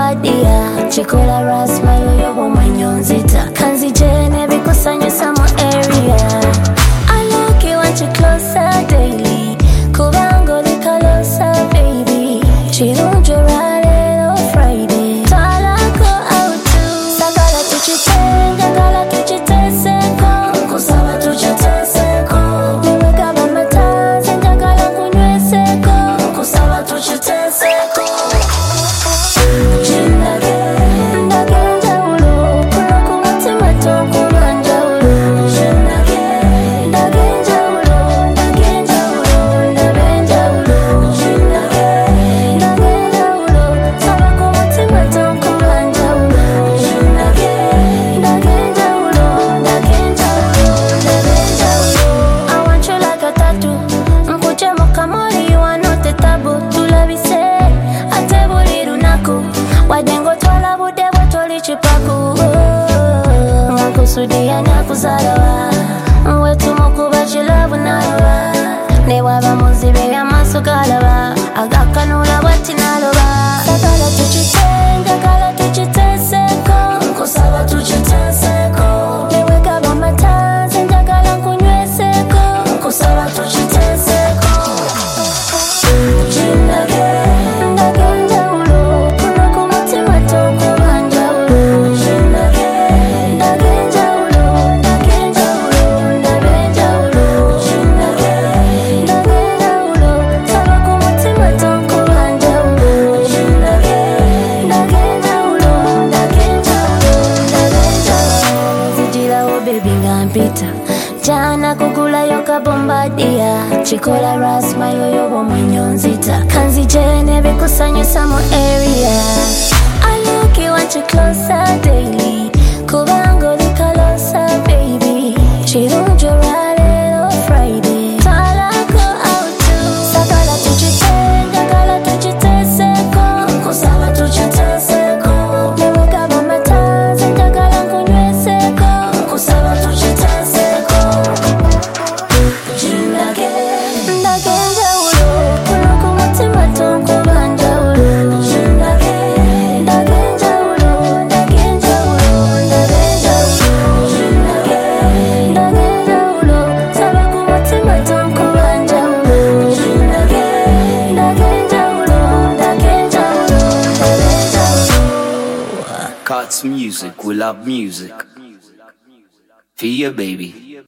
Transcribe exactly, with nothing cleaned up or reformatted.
bombardia chikola rasma yoyo bomanyonzita kanzi jene bikusanyusa mu area. I like it when you closer daily kubango likalosa baby chirunjo ralelo Friday talako out sagala tuchitenga gala tuchiteseko kusaba tuchiteseko niweka bamataze njagala kunyweseko kusaba tuchiteseko. Sudia nakuzalawa wetu mukuba chilabu naloba newaba muzibe amaso galaba agakanula bwati naloba sagala tuchitenga gala tuchiteseko kusaba tuchiteseko neweka bamataze njagala kunyweseko kusaba tuchiteseko. Chinage ndagenda ulo kuno kumutima toko banja ulo chinage jana kugula yoka bombardia chikola rasma yoyo bomanyonzita kanzi jene bikusanyusa mu area. I like it when you closer daily kubango likalosa baby chirunjo ralelo Friday talako out sagala tuchitenga gala tuchiteseko kusaba tuchiteseko niweka bamataze njagala kunyweseko kusaba tuchiteseko. Cuts music, we love music. For you, baby.